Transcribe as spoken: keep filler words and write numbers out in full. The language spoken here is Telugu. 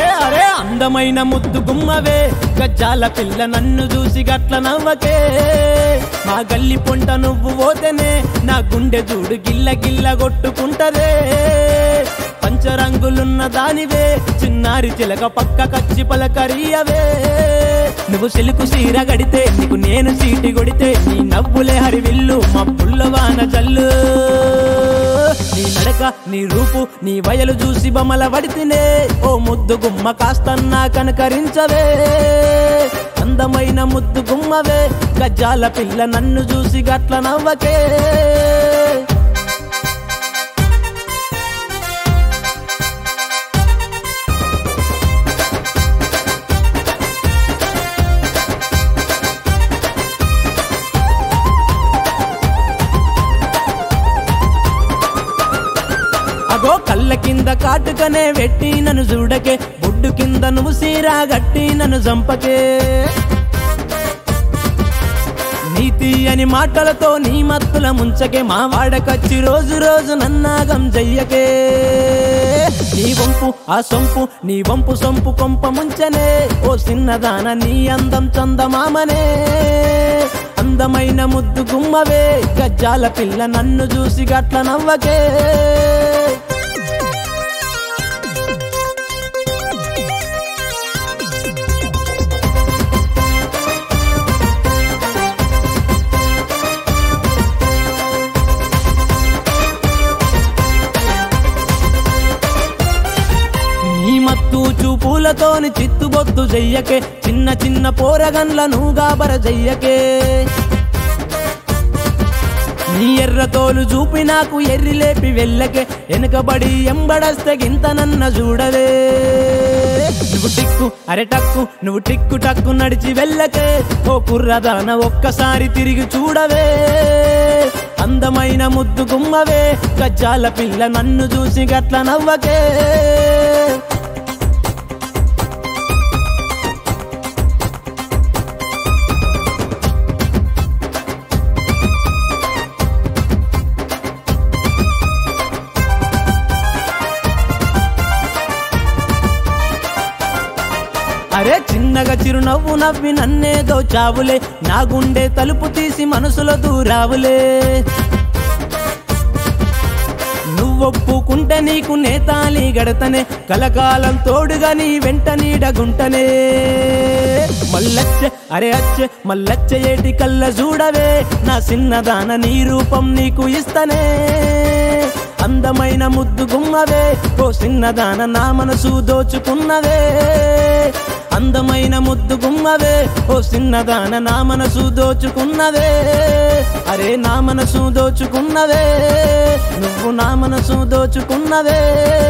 అరే అందమైన ముద్దు గుమ్మవే గజ్జాల పిల్ల నన్ను చూసి గట్ల నవ్వకే మా గల్లి పొంట నువ్వు పోతేనే నా గుండె చూడు గిల్ల గిల్ల కొట్టుకుంటదే పంచరంగులున్న దానివే చిన్నారి చిలక పక్క కచ్చి పలకరియవే నువ్వు సిలుకు సీర గడితే నీకు నేను సీటి కొడితే నీ నవ్వులే హరివిల్లు మా పుల్లవాన జల్లు నీ నడక నీ రూపు నీ వయలు చూసి బొమ్మల పడితేనే ఓ ముద్దు గుమ్మ కాస్తన్నా కనకరించవే అందమైన ముద్దు గుమ్మవే గజ్జాల పిల్ల నన్ను చూసి గట్ల నవ్వకే అగో కళ్ళ కింద కాటుకనే వెట్టి నన్ను చూడకే బొడ్డు కింద నువ్వు సీరా గట్టి నన్ను చంపకే నీతి అని మాటలతో నీ మత్తుల ముంచకే మా వాడకచ్చి రోజు రోజు నన్నాగం జయ్యకే నీ వంపు ఆ సొంపు నీ వంపు సొంపు కొంప ముంచనే ఓ సిన్నదాన నీ అందం చందమామనే అందమైన ముద్దు గుమ్మవే గజ్జాల పిల్ల నన్ను చూసి గట్ల నవ్వకే నీ మత్తు చూపులతోని చిత్తుబొద్దు చెయ్యకే చిన్న చిన్న పోరగన్ల నువ్వుగాబర చెయ్యకే నీ ఎర్రతోలు చూపి నాకు ఎర్రి లేపి వెళ్ళకే వెనుకబడి ఎంబడస్తే గింత నన్న చూడవే నువ్వు టిక్కు అరెటక్కు నువ్వు టిక్కు టక్కు నడిచి వెళ్ళకే ఓ కుర్రదాన ఒక్కసారి తిరిగి చూడవే అందమైన ముద్దు గుమ్మవే గజ్జాల పిల్ల నన్ను చూసి గట్ల నవ్వకే అరే చిన్నగా చిరునవ్వు నవ్వి నన్నేదో చావులే నా గుండె తలుపు తీసి మనసులో దూరావులే నువ్వొప్పుకుంటే నీకు నేతాలి గడతనే కలకాలం తోడుగా నీ వెంట నీడగుంటనే మల్లచ్చే అరే అచ్చే మల్లచ్చే ఏటి కళ్ళ చూడవే నా సిన్నదాన నీ రూపం నీకు ఇస్తనే అందమైన ముద్దు గుమ్మవే ఓ సిన్నదాన నా మనసు దోచుకున్నవే అందమైన ముద్దు గుమ్మవే ఓ సిన్నదాన నా మనసు దోచుకున్నవే అరే నా మనసు దోచుకున్నవే నువ్వు నా మనసు దోచుకున్నవే